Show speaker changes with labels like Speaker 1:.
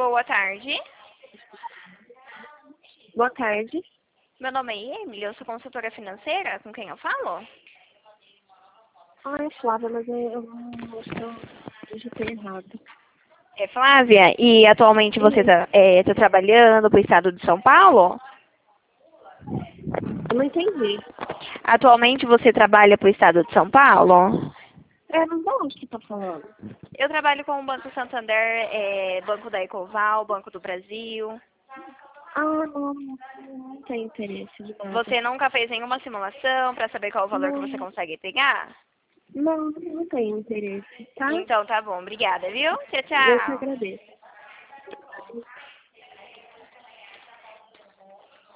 Speaker 1: Boa tarde.
Speaker 2: Boa tarde.
Speaker 1: Meu nome é Emily, eu sou consultora financeira. Com quem eu falo?
Speaker 2: É Flávia, mas eu não acho que eu digitei errado.
Speaker 1: É Flávia. E atualmente você
Speaker 2: Sim.
Speaker 1: tá trabalhando para o estado de São Paulo?
Speaker 2: Eu não entendi.
Speaker 1: Atualmente você trabalha para o estado de São Paulo?
Speaker 2: Mas de onde que tá falando?
Speaker 1: Eu trabalho com o Banco Santander, Banco da Ecoval, Banco do Brasil.
Speaker 2: Não tenho interesse de nada.
Speaker 1: Você nunca fez nenhuma simulação para saber qual o valor que você
Speaker 2: Não,
Speaker 1: consegue pegar?
Speaker 2: não tenho interesse, tá?
Speaker 1: Então tá bom, obrigada, viu? Tchau,
Speaker 2: Eu que
Speaker 1: tchau.
Speaker 2: agradeço.